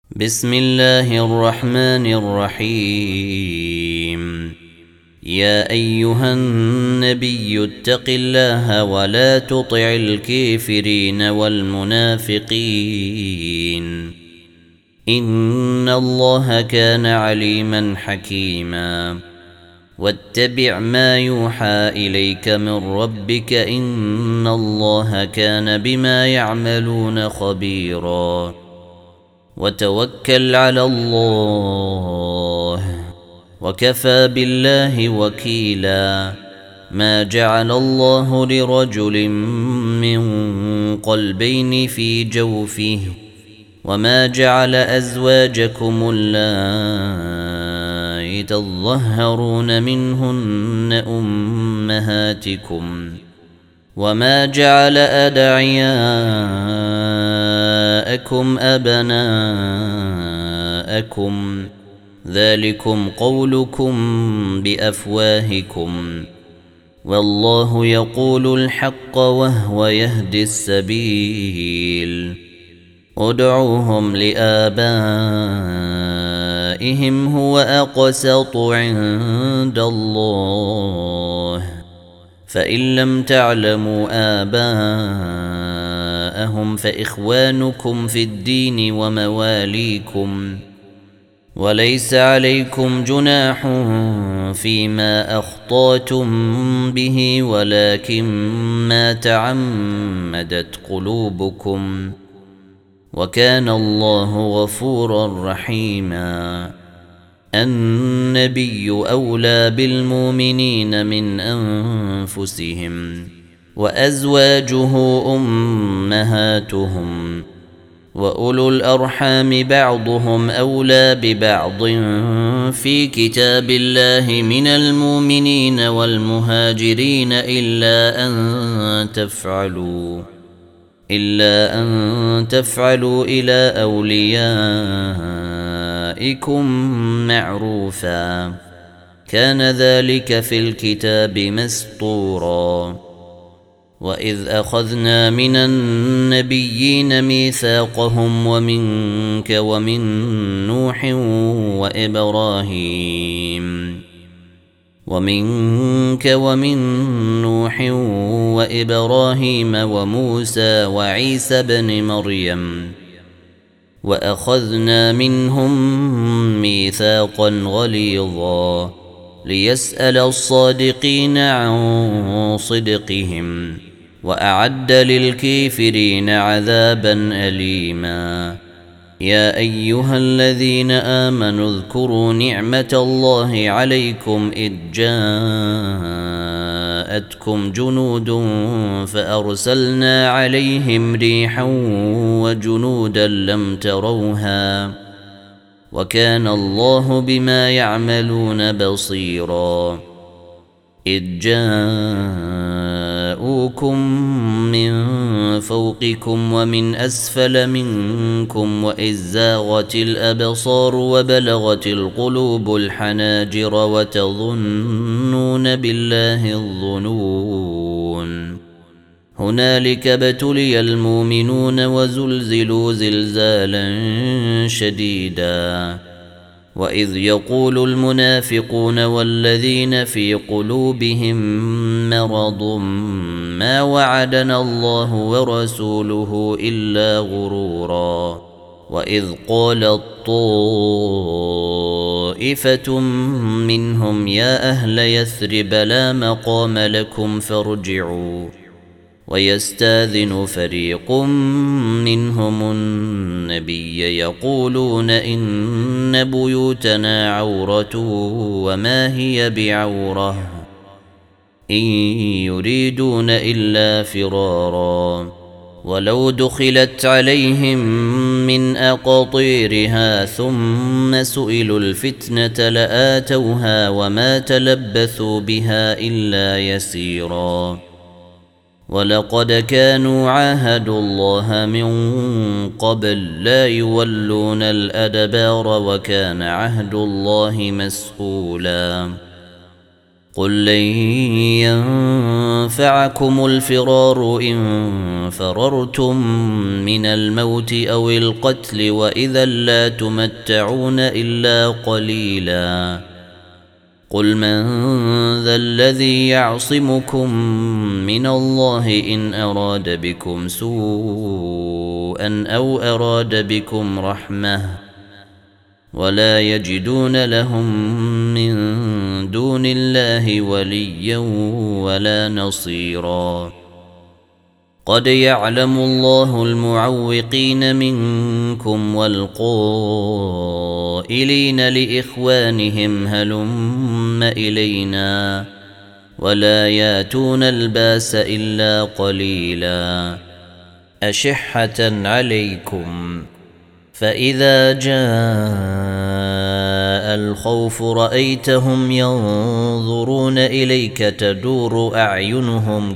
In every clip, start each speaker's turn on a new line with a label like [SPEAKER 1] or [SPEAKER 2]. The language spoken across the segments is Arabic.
[SPEAKER 1] بسم الله الرحمن الرحيم. يا أيها النبي اتق الله ولا تطع الكافرين والمنافقين إن الله كان عليما حكيما. واتبع ما يوحى إليك من ربك إن الله كان بما يعملون خبيرا. وتوكل على الله وكفى بالله وكيلا. ما جعل الله لرجل من قلبين في جوفه وما جعل أزواجكم اللائي تظهرون منهن أمهاتكم وما جعل أدعياءكم أبناءكم ذلكم قولكم بأفواهكم والله يقول الحق وهو يهدي السبيل. ادعوهم لآبائهم هو أقسط عند الله فإن لم تعلموا آباءهم فإخوانكم في الدين ومواليكم وليس عليكم جناح فيما أخطأتم به ولكن ما تعمدت قلوبكم وكان الله غفورا رحيما. النبي أولى بالمؤمنين من أنفسهم وأزواجه أمهاتهم وأولو الأرحام بعضهم أولى ببعض في كتاب الله من المؤمنين والمهاجرين إلا أن تفعلوا إلى أوليائكم معروفا كان ذلك في الكتاب مسطورا. وإذ أخذنا من النبيين ميثاقهم ومنك ومن نوح وإبراهيم وموسى وعيسى بن مريم وأخذنا منهم ميثاقا غليظا ليسأل الصادقين عن صدقهم وأعد للكافرين عذابا أليما. يا أيها الذين آمنوا اذكروا نعمة الله عليكم إذ جاءتكم جنود فأرسلنا عليهم ريحا وجنودا لم تروها وكان الله بما يعملون بصيرا. إذ جاءوكم من فوقكم ومن أسفل منكم وإذ زاغت الأبصار وبلغت القلوب الحناجر وتظنون بالله الظنون. هنالك ابتلي المؤمنون وزلزلوا زلزالا شديدا. وإذ يقول المنافقون والذين في قلوبهم مرض ما وعدنا الله ورسوله إلا غرورا. وإذ قالت طائفة منهم يا أهل يثرب لا مقام لكم فارجعوا ويستاذن فريق منهم النبي يقولون إن بيوتنا عورة وما هي بعورة إن يريدون إلا فرارا ولو دخلت عليهم من أقاطيرها ثم سئلوا الفتنة لآتوها وما تلبثوا بها إلا يسيرا. ولقد كانوا عاهدوا الله من قبل لا يولون الأدبار وكان عهد الله مسؤولا. قل لن ينفعكم الفرار إن فررتم من الموت أو القتل وإذا لا تمتعون إلا قليلا قل من ذا الذي يعصمكم من الله إن أراد بكم سوءا أو أراد بكم رحمة ولا يجدون لهم من دون الله وليا ولا نصيرا قد يعلم الله المعوقين منكم والقائلين لإخوانهم هلم إلينا ولا ياتون الباس إلا قليلا أشحة عليكم فإذا جاء الخوف رأيتهم ينظرون إليك تدور أعينهم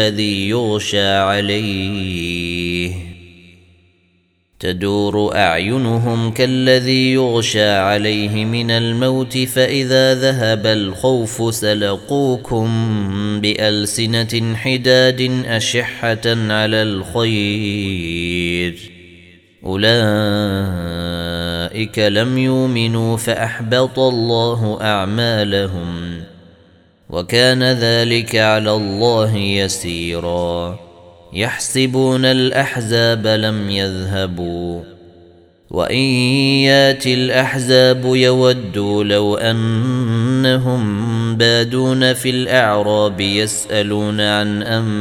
[SPEAKER 1] كالذي يغشى عليه من الموت فإذا ذهب الخوف سلقوكم بألسنة حداد أشحة على الخير أولئك لم يؤمنوا فأحبط الله أعمالهم وكان ذلك على الله يسيرا يحسبون الأحزاب لم يذهبوا وإن ياتي الأحزاب يودوا لو أنهم بادون في الأعراب يسألون عن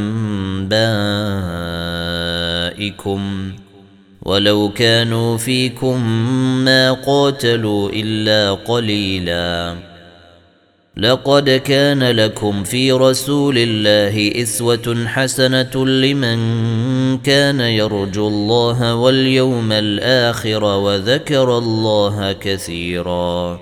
[SPEAKER 1] أنبائكم ولو كانوا فيكم ما قاتلوا إلا قليلا لقد كان لكم في رسول الله أسوة حسنة لمن كان يرجو الله واليوم الآخر وذكر الله كثيرا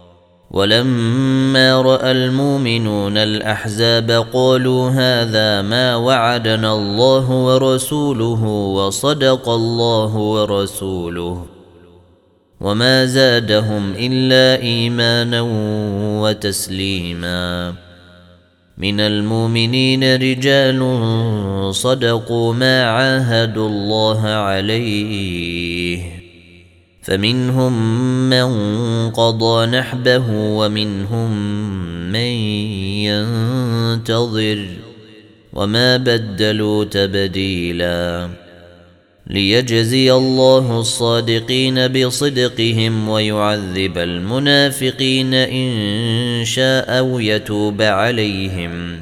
[SPEAKER 1] ولما رأى المؤمنون الأحزاب قالوا هذا ما وعدنا الله ورسوله وصدق الله ورسوله وما زادهم إلا إيمانا وتسليما من المؤمنين رجال صدقوا ما عاهدوا الله عليه فمنهم من قضى نحبه ومنهم من ينتظر وما بدلوا تبديلا ليجزي الله الصادقين بصدقهم ويعذب المنافقين إن شاء أو يتوب عليهم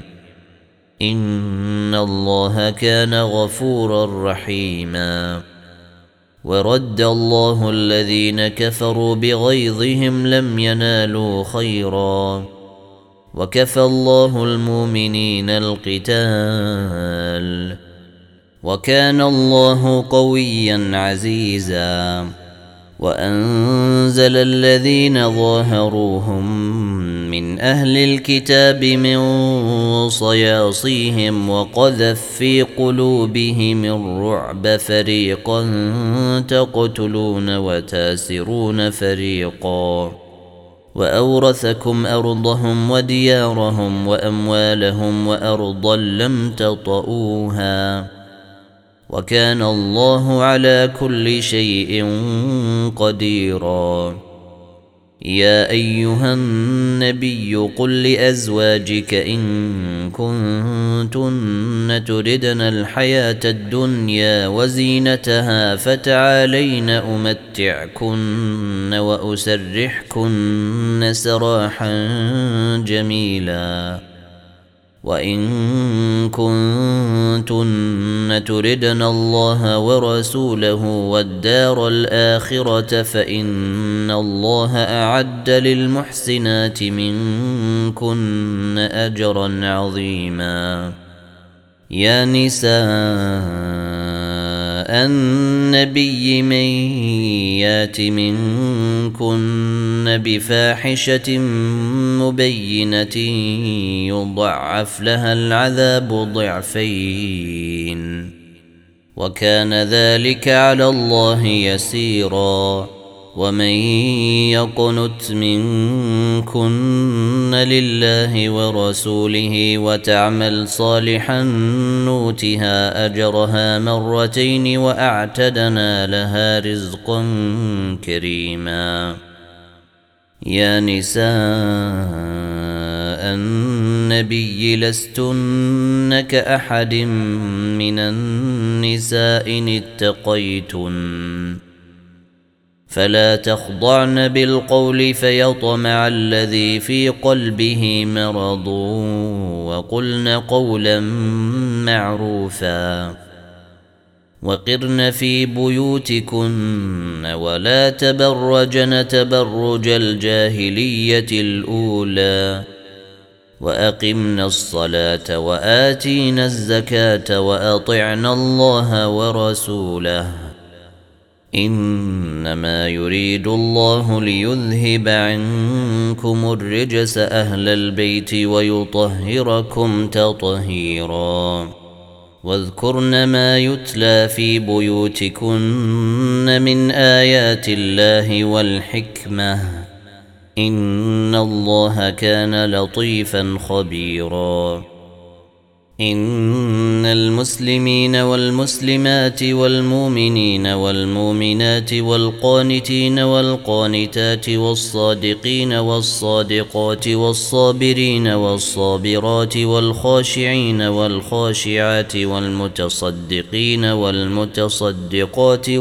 [SPEAKER 1] إن الله كان غفورا رحيما ورد الله الذين كفروا بغيظهم لم ينالوا خيرا وكفى الله المؤمنين القتال وكان الله قويا عزيزا وأنزل الذين ظاهروهم من أهل الكتاب من صياصيهم وقذف في قلوبهم الرعب فريقا تقتلون وتاسرون فريقا وأورثكم أرضهم وديارهم وأموالهم وأرضا لم تطئوها وكان الله على كل شيء قديرا يا أيها النبي قل لأزواجك إن كنتن تردن الحياة الدنيا وزينتها فتعالين أمتعكن وأسرحكن سراحا جميلا وإن كنتن تردن الله ورسوله والدار الآخرة فإن الله أعد للمحسنات منكن أجرا عظيما يا نساء النبي من يات منكن بفاحشة مبينة يضعف لها العذاب ضعفين وكان ذلك على الله يسيرا ومن يقنت منكن لله ورسوله وتعمل صالحا نوتها أجرها مرتين وأعتدنا لها رزقا كريما. يا نساء النبي لستن كأحد من النساء إن اتقيتن فلا تخضعن بالقول فيطمع الذي في قلبه مرض وقلن قولا معروفا وقرن في بيوتكن ولا تبرجن تبرج الجاهلية الأولى وأقمنا الصلاة وآتينا الزكاة وأطعنا الله ورسوله إنما يريد الله ليذهب عنكم الرجس أهل البيت ويطهركم تطهيرا. واذكرن ما يتلى في بيوتكن من آيات الله والحكمة إن الله كان لطيفا خبيرا. إن المسلمين والمسلمات والمؤمنين والمؤمنات والقانتين والقانتات والصادقين والصادقات والصابرين والصابرات والخاشعين والخاشعات والمتصدقين والمتصدقات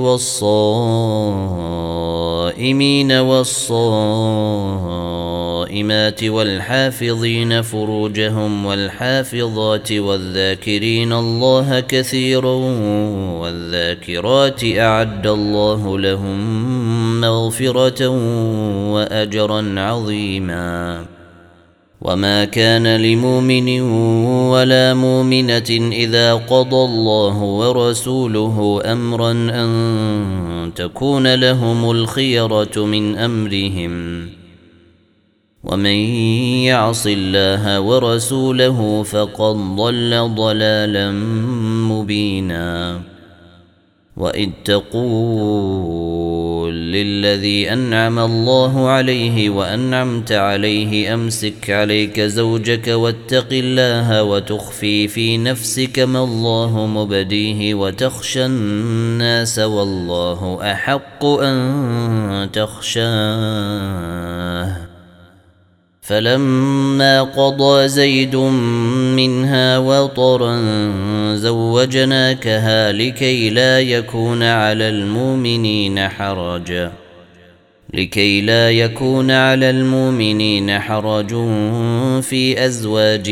[SPEAKER 1] والصائمين والصائمات والحافظين فروجهم والحافظات والذاكرين الله كثيرا والذاكرات أعد الله لهم مغفرة وأجرا عظيما. وما كان لمؤمن ولا مؤمنة إذا قضى الله ورسوله أمرا أن تكون لهم الخيرة من أمرهم ومن يعص الله ورسوله فقد ضل ضلالا مبينا. وإذ تقول للذي أنعم الله عليه وأنعمت عليه أمسك عليك زوجك واتق الله وتخفي في نفسك ما الله مبديه وتخشى الناس والله أحق أن تخشاه فلما قضى زيد منها وطرا زوجناكها لكي لا يكون على المؤمنين حرج في أزواج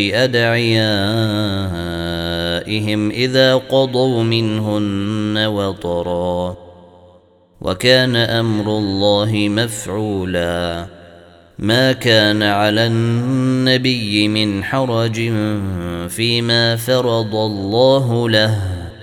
[SPEAKER 1] أدعيائهم إذا قضوا منهن وطرا وكان أمر الله مفعولا. ما كان على النبي من حرج فيما فرض الله له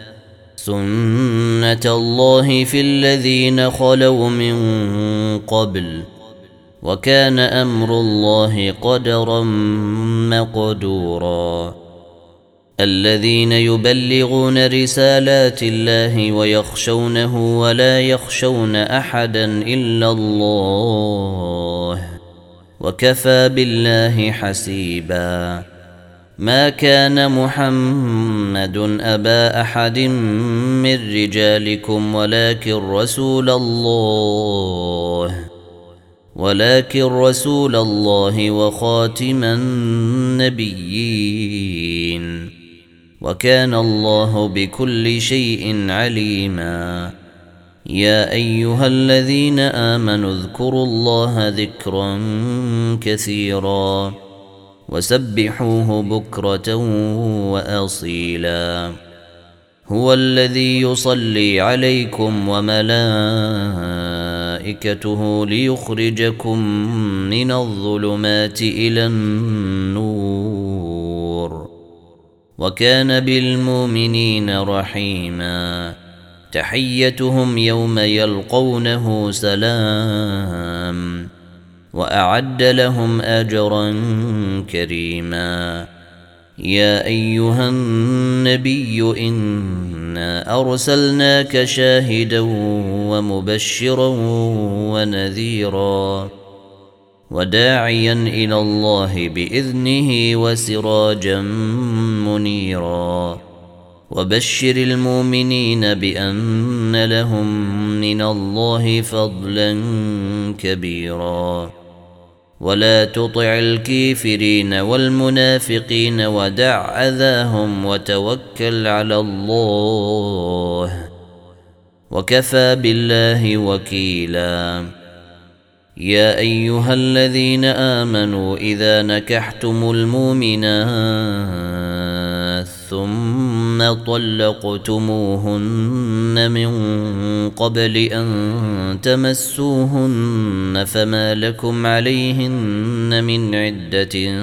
[SPEAKER 1] سنة الله في الذين خلوا من قبل وكان أمر الله قدرا مقدورا. الذين يبلغون رسالات الله ويخشونه ولا يخشون أحدا إلا الله وكفى بالله حسيبا. ما كان محمد أبا أحد من رجالكم ولكن رسول الله وخاتم النبيين وكان الله بكل شيء عليما. يا أيها الذين آمنوا اذكروا الله ذكرا كثيرا وسبحوه بكرة وأصيلا. هو الذي يصلي عليكم وملائكته ليخرجكم من الظلمات إلى النور وكان بالمؤمنين رحيما. تحيتهم يوم يلقونه سلام وأعد لهم أجرا كريما. يا أيها النبي إنا أرسلناك شاهدا ومبشرا ونذيرا وداعيا إلى الله بإذنه وسراجا منيرا وبشر المؤمنين بأن لهم من الله فضلا كبيرا ولا تطع الكافرين والمنافقين ودع أذاهم وتوكل على الله وكفى بالله وكيلا يا أيها الذين آمنوا إذا نكحتم المؤمنات ثم طلقتموهن من قبل أن تمسوهن فما لكم عليهن من عدة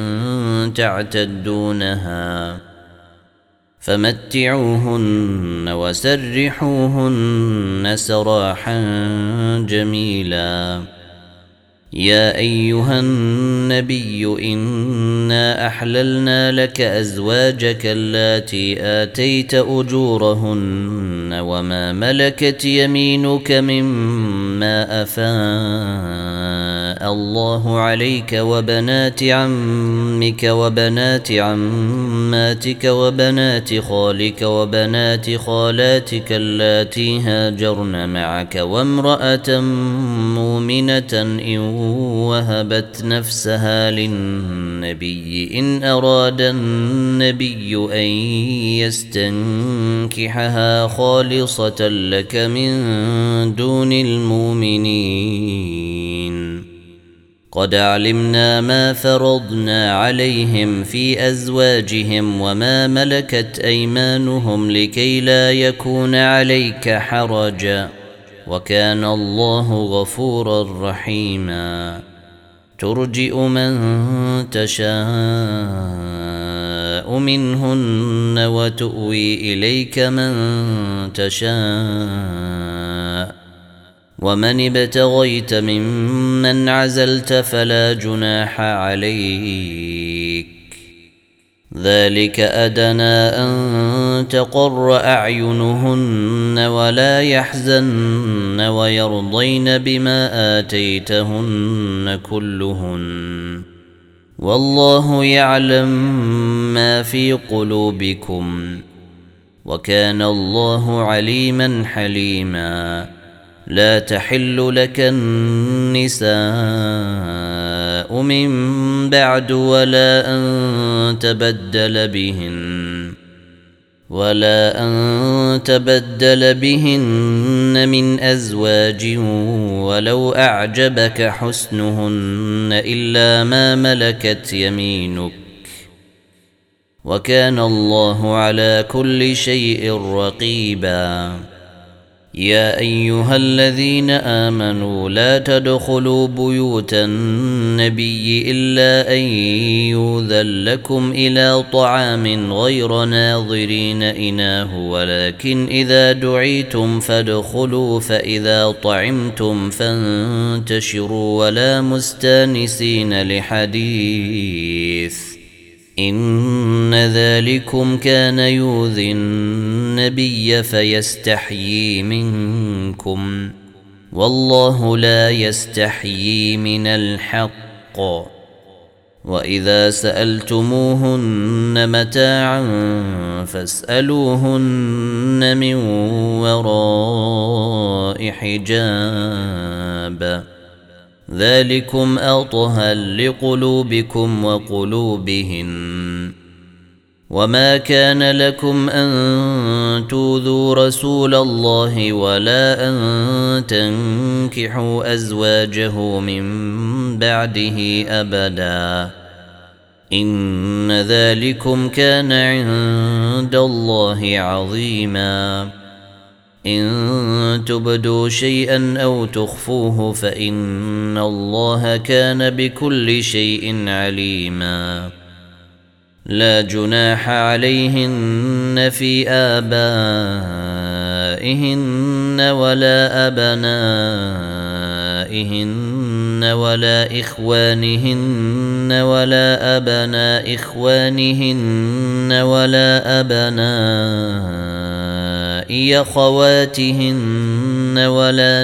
[SPEAKER 1] تعتدونها فمتعوهن وسرحوهن سراحا جميلا يا أيها النبي إنا أحللنا لك أزواجك اللاتي آتيت أجورهن وما ملكت يمينك مما أفاء الله عليك وبنات عمك وبنات عماتك وبنات خالك وبنات خالاتك اللاتي هاجرن معك وامرأة مؤمنة إن وهبت نفسها للنبي إن أراد النبي أن يستنكحها خالصة لك من دون المؤمنين قد علمنا ما فرضنا عليهم في أزواجهم وما ملكت أيمانهم لكي لا يكون عليك حرج وكان الله غفورا رحيما ترجئ من تشاء منهن وتؤوي إليك من تشاء ومن ابتغيت ممن عزلت فلا جناح عليك ذلك أدنى أن تقر أعينهن ولا يحزن ويرضين بما آتيتهن كلهن والله يعلم ما في قلوبكم وكان الله عليما حليما لا تحل لك النساء من بعد ولا أن تبدل بهن من أزواج ولو أعجبك حسنهن إلا ما ملكت يمينك وكان الله على كل شيء رقيبا يا أيها الذين آمنوا لا تدخلوا بيوت النبي إلا أن يؤذن لكم إلى طعام غير ناظرين إناه ولكن إذا دعيتم فادخلوا فإذا طعمتم فانتشروا ولا مستانسين لحديث إن ذلكم كان يؤذي النبي فيستحيي منكم والله لا يستحيي من الحق وإذا سألتموهن متاعا فاسألوهن من وراء حجاب ذلكم أطهر لقلوبكم وقلوبهن وما كان لكم أن تؤذوا رسول الله ولا أن تنكحوا أزواجه من بعده أبدا إن ذلكم كان عند الله عظيما إن تبدوا شيئا أو تخفوه فإن الله كان بكل شيء عليما لا جناح عليهن في آبائهن ولا أبنائهن ولا إخوانهن ولا أبناء إخوانهن ولا أبناء أخواتهن ولا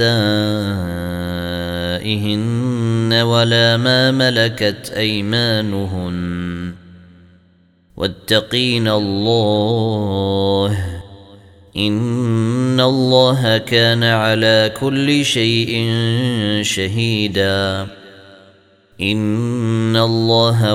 [SPEAKER 1] نسائهن ولا ما ملكت أيمانهن واتقين الله إن الله كان على كل شيء شهيدا إن الله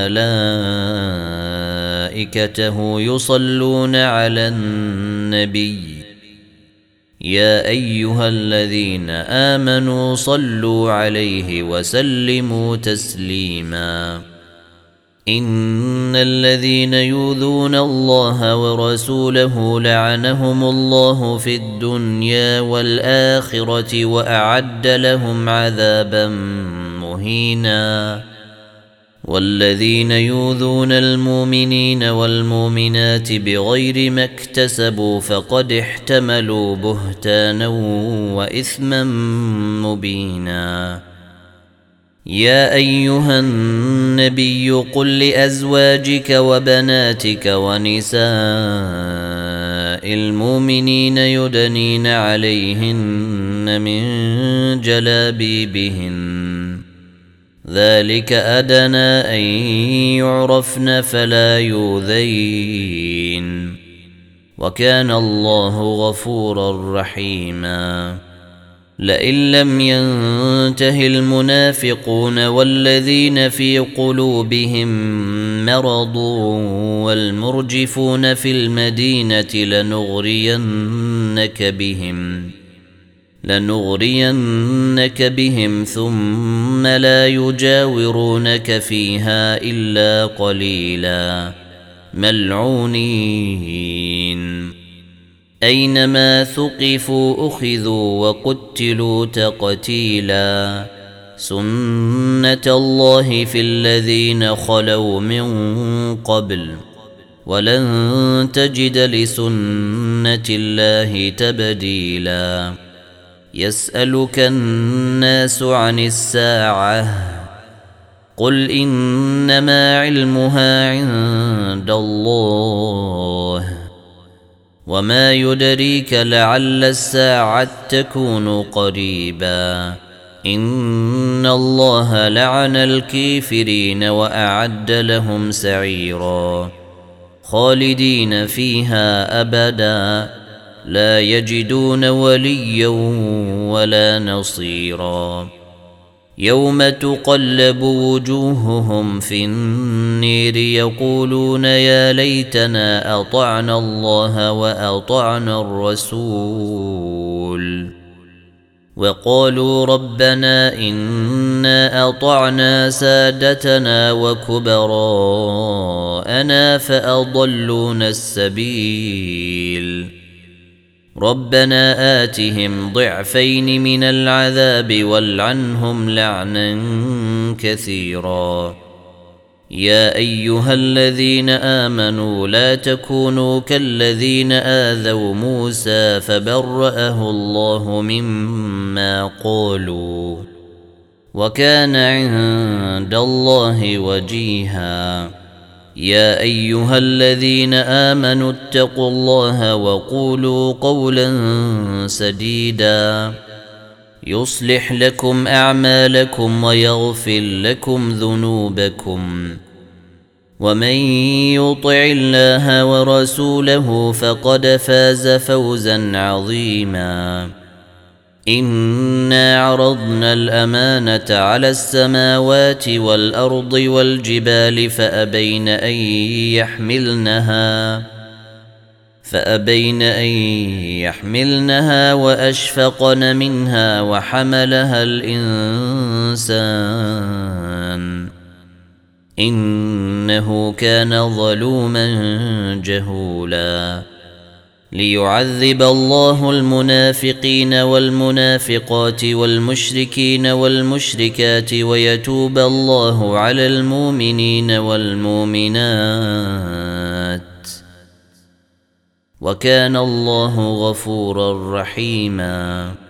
[SPEAKER 1] وملائكته يصلون على النبي يا أيها الذين آمنوا صلوا عليه وسلموا تسليما إن الذين يؤذون الله ورسوله لعنهم الله في الدنيا والآخرة وأعد لهم عذابا مهينا والذين يؤذون المؤمنين والمؤمنات بغير ما اكتسبوا فقد احتملوا بهتانا وإثما مبينا يا أيها النبي قل لأزواجك وبناتك ونساء المؤمنين يدنين عليهن من جلابيبهن ذلك أدنى أن يعرفن فلا يؤذين وكان الله غفورا رحيما لئن لم ينته المنافقون والذين في قلوبهم مرض والمرجفون في المدينة لنغرينك بهم ثم لا يجاورونك فيها إلا قليلا ملعونين أينما ثقفوا أخذوا وقتلوا تقتيلا سنة الله في الذين خلوا من قبل ولن تجد لسنة الله تبديلا يسألك الناس عن الساعة قل إنما علمها عند الله وما يدريك لعل الساعة تكون قريبا إن الله لعن الكافرين وأعد لهم سعيرا خالدين فيها أبدا لا يجدون وليا ولا نصيرا يوم تقلب وجوههم في النير يقولون يا ليتنا أطعنا الله وأطعنا الرسول وقالوا ربنا إنا أطعنا سادتنا وكبراءنا فأضلونا السبيل ربنا آتهم ضعفين من العذاب والعنهم لعنا كثيرا يا أيها الذين آمنوا لا تكونوا كالذين آذوا موسى فبرأه الله مما قالوا وكان عند الله وجيها يا أيها الذين آمنوا اتقوا الله وقولوا قولا سديدا يصلح لكم أعمالكم ويغفر لكم ذنوبكم ومن يطع الله ورسوله فقد فاز فوزا عظيما إنا عرضنا الأمانة على السماوات والأرض والجبال فأبين أن يحملنها وأشفقن منها وحملها الإنسان إنه كان ظلوما جهولا ليعذب الله المنافقين والمنافقات والمشركين والمشركات ويتوب الله على المؤمنين والمؤمنات وكان الله غفورا رحيما